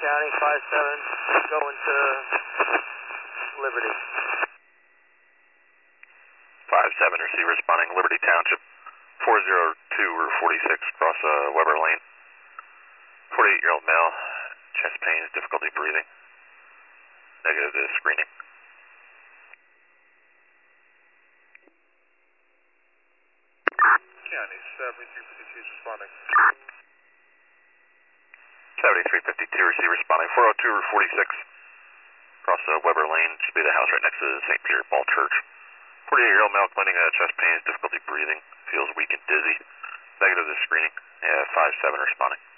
County, 5-7, going to Liberty. 5-7, receive responding, Liberty Township, 402 Route 46, across Weber Lane. 48-year-old male, chest pains, difficulty breathing. Negative to screening. County, 7352 is responding. 7352, receive responding, 402 Route 46, across Weber Lane, should be the house right next to the St. Peter Ball Church. 48-year-old male claiming chest pains, difficulty breathing, feels weak and dizzy. Negative to screening. 5-7 responding.